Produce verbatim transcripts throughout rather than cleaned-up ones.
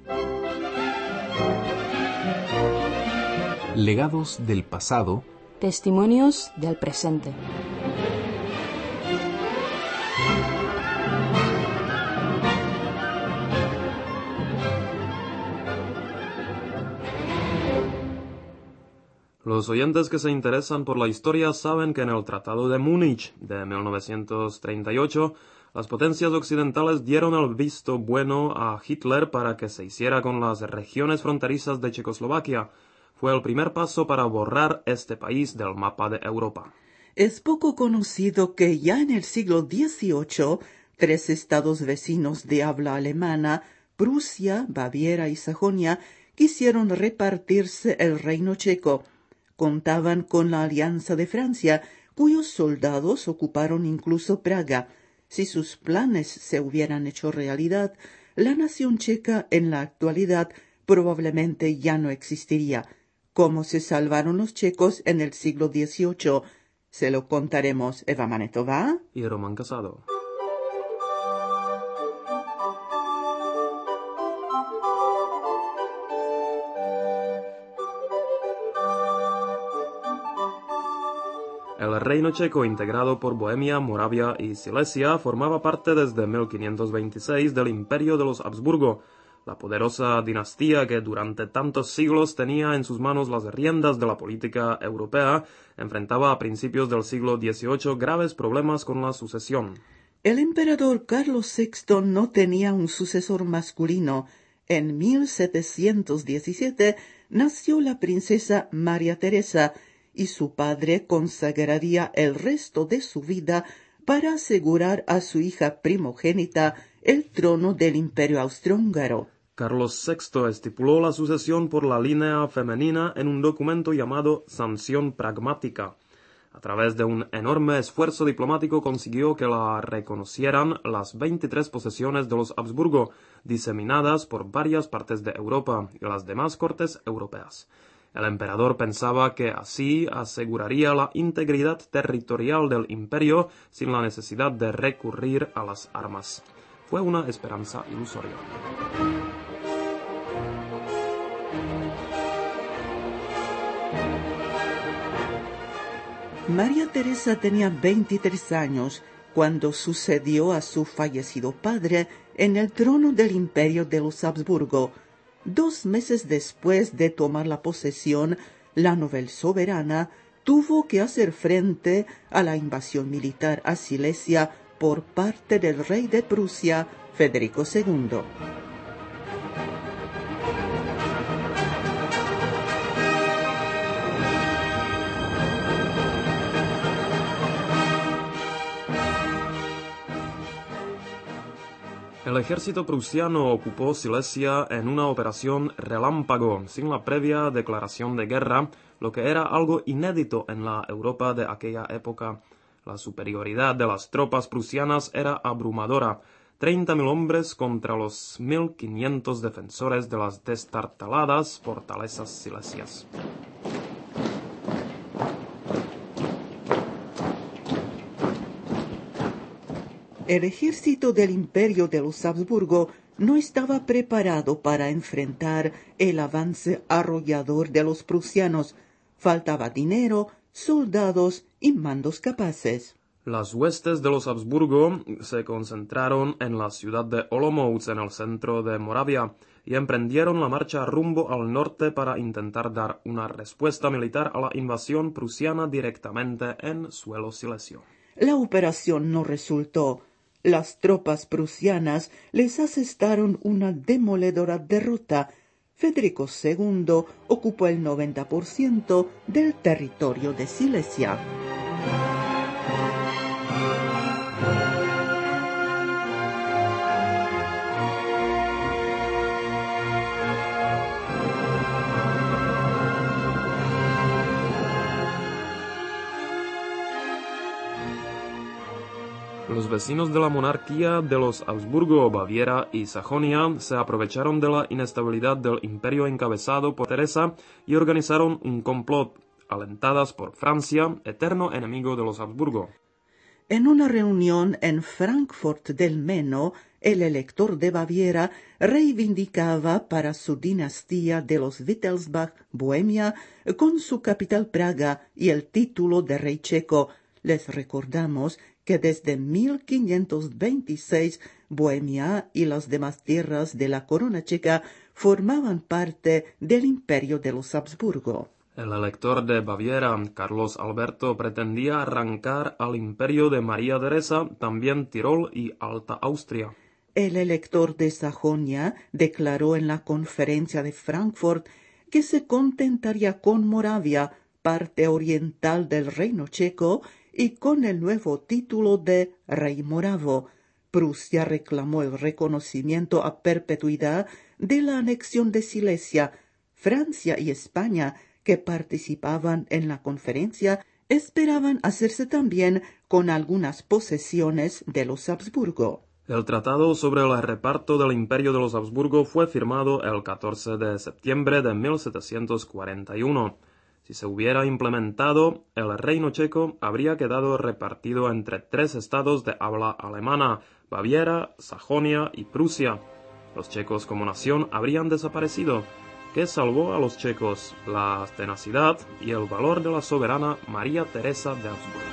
Legados del pasado. Testimonios del presente. Los oyentes que se interesan por la historia saben que en el Tratado de Múnich de mil novecientos treinta y ocho, las potencias occidentales dieron el visto bueno a Hitler para que se hiciera con las regiones fronterizas de Checoslovaquia. Fue el primer paso para borrar este país del mapa de Europa. Es poco conocido que ya en el siglo dieciocho, tres estados vecinos de habla alemana, Prusia, Baviera y Sajonia, quisieron repartirse el reino checo. Contaban con la alianza de Francia, cuyos soldados ocuparon incluso Praga. Si sus planes se hubieran hecho realidad, la nación checa en la actualidad probablemente ya no existiría. ¿Cómo se salvaron los checos en el siglo dieciocho? Se lo contaremos Eva Manetová y Román Casado. El reino checo, integrado por Bohemia, Moravia y Silesia, formaba parte desde mil quinientos veintiséis del Imperio de los Habsburgo, la poderosa dinastía que durante tantos siglos tenía en sus manos las riendas de la política europea, enfrentaba a principios del siglo dieciocho graves problemas con la sucesión. El emperador Carlos sexto no tenía un sucesor masculino. En mil setecientos diecisiete nació la princesa María Teresa, y su padre consagraría el resto de su vida para asegurar a su hija primogénita el trono del Imperio Austrohúngaro. Carlos sexto estipuló la sucesión por la línea femenina en un documento llamado Sanción Pragmática. A través de un enorme esfuerzo diplomático consiguió que la reconocieran las veintitrés posesiones de los Habsburgo, diseminadas por varias partes de Europa y las demás cortes europeas. El emperador pensaba que así aseguraría la integridad territorial del imperio sin la necesidad de recurrir a las armas. Fue una esperanza ilusoria. María Teresa tenía veintitrés años cuando sucedió a su fallecido padre en el trono del Imperio de los Habsburgo. Dos meses después de tomar la posesión, la novel soberana tuvo que hacer frente a la invasión militar a Silesia por parte del rey de Prusia, Federico segundo. El ejército prusiano ocupó Silesia en una operación relámpago, sin la previa declaración de guerra, lo que era algo inédito en la Europa de aquella época. La superioridad de las tropas prusianas era abrumadora, treinta mil hombres contra los mil quinientos defensores de las destartaladas fortalezas silesias. El ejército del Imperio de los Habsburgo no estaba preparado para enfrentar el avance arrollador de los prusianos. Faltaba dinero, soldados y mandos capaces. Las huestes de los Habsburgo se concentraron en la ciudad de Olomouc, en el centro de Moravia, y emprendieron la marcha rumbo al norte para intentar dar una respuesta militar a la invasión prusiana directamente en suelo silesio. La operación no resultó. Las tropas prusianas les asestaron una demoledora derrota. Federico segundo ocupó el noventa por ciento del territorio de Silesia. Los vecinos de la monarquía de los Habsburgo, Baviera y Sajonia se aprovecharon de la inestabilidad del imperio encabezado por Teresa y organizaron un complot, alentadas por Francia, eterno enemigo de los Habsburgo. En una reunión en Frankfurt del Meno, el elector de Baviera reivindicaba para su dinastía de los Wittelsbach Bohemia con su capital Praga y el título de rey checo. Les recordamos que desde mil quinientos veintiséis Bohemia y las demás tierras de la corona checa formaban parte del imperio de los Habsburgo. El elector de Baviera, Carlos Alberto, pretendía arrancar al imperio de María Teresa también Tirol y Alta Austria. El elector de Sajonia declaró en la conferencia de Frankfurt que se contentaría con Moravia, parte oriental del reino checo, y con el nuevo título de rey moravo. Prusia reclamó el reconocimiento a perpetuidad de la anexión de Silesia. Francia y España, que participaban en la conferencia, esperaban hacerse también con algunas posesiones de los Habsburgo. El tratado sobre el reparto del imperio de los Habsburgo fue firmado el catorce de septiembre de mil setecientos cuarenta y uno. Si se hubiera implementado, el reino checo habría quedado repartido entre tres estados de habla alemana, Baviera, Sajonia y Prusia. Los checos como nación habrían desaparecido. ¿Qué salvó a los checos? La tenacidad y el valor de la soberana María Teresa de Habsburgo.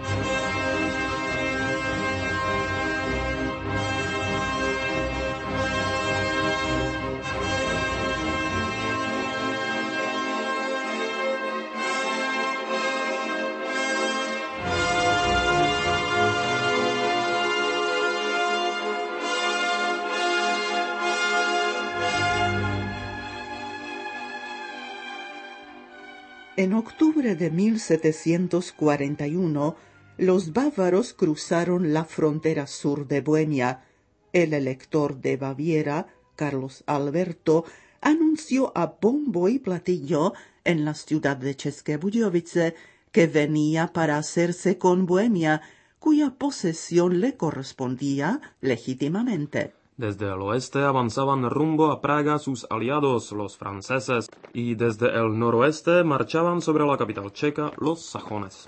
En octubre de mil setecientos cuarenta y uno, los bávaros cruzaron la frontera sur de Bohemia. El elector de Baviera, Carlos Alberto, anunció a bombo y platillo en la ciudad de České Budějovice que venía para hacerse con Bohemia, cuya posesión le correspondía legítimamente. Desde el oeste avanzaban rumbo a Praga sus aliados, los franceses, y desde el noroeste marchaban sobre la capital checa los sajones.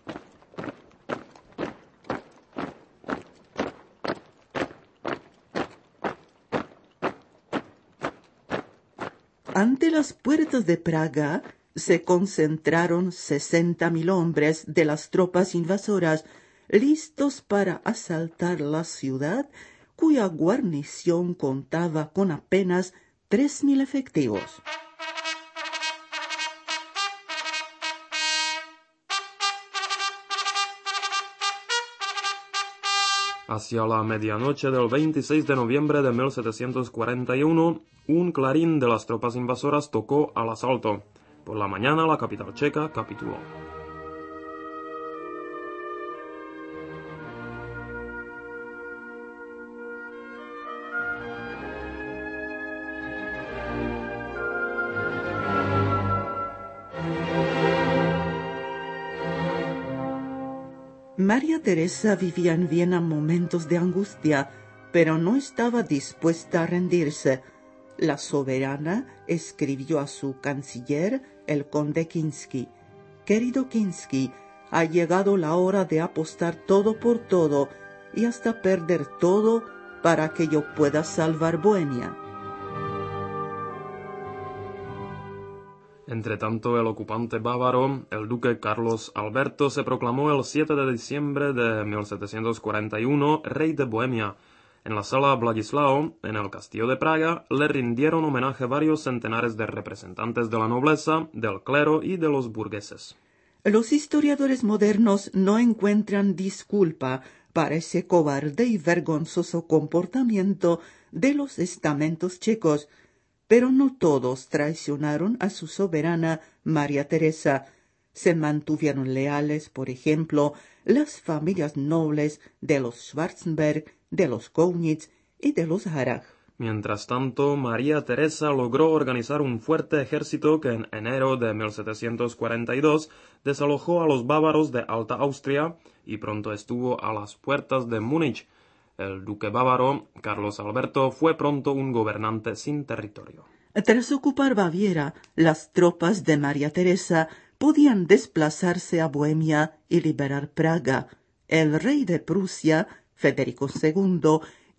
Ante las puertas de Praga se concentraron sesenta mil hombres de las tropas invasoras, listos para asaltar la ciudad, cuya guarnición contaba con apenas tres mil efectivos. Hacia la medianoche del veintiséis de noviembre de mil setecientos cuarenta y uno, un clarín de las tropas invasoras tocó al asalto. Por la mañana la capital checa capituló. María Teresa vivía en Viena momentos de angustia, pero no estaba dispuesta a rendirse. La soberana escribió a su canciller, el conde Kinsky: «Querido Kinsky, ha llegado la hora de apostar todo por todo y hasta perder todo para que yo pueda salvar Bohemia». Entretanto, el ocupante bávaro, el duque Carlos Alberto, se proclamó el siete de diciembre de mil setecientos cuarenta y uno rey de Bohemia. En la sala Wladislao, en el castillo de Praga, le rindieron homenaje varios centenares de representantes de la nobleza, del clero y de los burgueses. Los historiadores modernos no encuentran disculpa para ese cobarde y vergonzoso comportamiento de los estamentos checos, pero no todos traicionaron a su soberana María Teresa. Se mantuvieron leales, por ejemplo, las familias nobles de los Schwarzenberg, de los Kaunitz y de los Harrach. Mientras tanto, María Teresa logró organizar un fuerte ejército que en enero de mil setecientos cuarenta y dos desalojó a los bávaros de Alta Austria y pronto estuvo a las puertas de Múnich. El duque bávaro, Carlos Alberto, fue pronto un gobernante sin territorio. Tras ocupar Baviera, las tropas de María Teresa podían desplazarse a Bohemia y liberar Praga. El rey de Prusia, Federico segundo,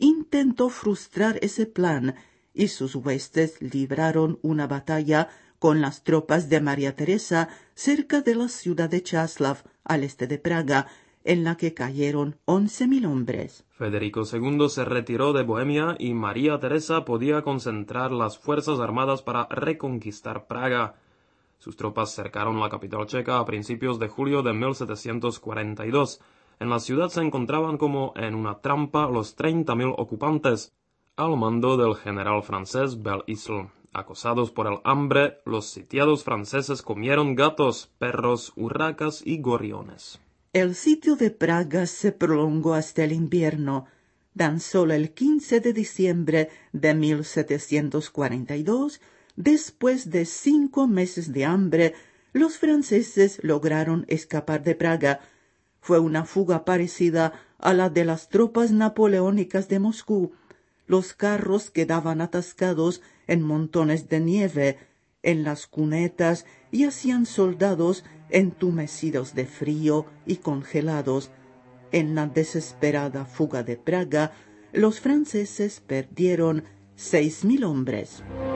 intentó frustrar ese plan y sus huestes libraron una batalla con las tropas de María Teresa cerca de la ciudad de Čáslav, al este de Praga, en la que cayeron once mil hombres. Federico segundo se retiró de Bohemia y María Teresa podía concentrar las fuerzas armadas para reconquistar Praga. Sus tropas cercaron la capital checa a principios de julio de mil setecientos cuarenta y dos. En la ciudad se encontraban como en una trampa los treinta mil ocupantes, al mando del general francés Belle-Isle. Acosados por el hambre, los sitiados franceses comieron gatos, perros, urracas y gorriones. El sitio de Praga se prolongó hasta el invierno. Tan solo el quince de diciembre de mil setecientos cuarenta y dos, después de cinco meses de hambre, los franceses lograron escapar de Praga. Fue una fuga parecida a la de las tropas napoleónicas de Moscú. Los carros quedaban atascados en montones de nieve, en las cunetas, y hacían soldados entumecidos de frío y congelados. En la desesperada fuga de Praga, los franceses perdieron seis mil hombres.